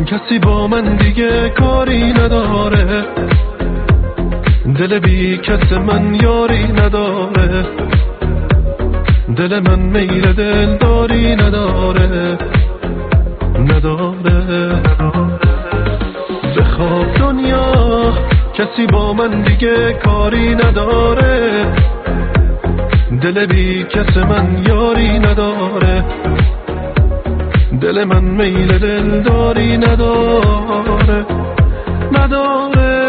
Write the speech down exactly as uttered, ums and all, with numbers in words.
کسی با من دیگه کاری نداره، دل بی کس من یاری نداره، دل من میل دلداری نداره نداره. بخواب دنیا کسی با من دیگه کاری نداره، دل بی کس من یاری نداره، دل من میل دلداری نداره نداره.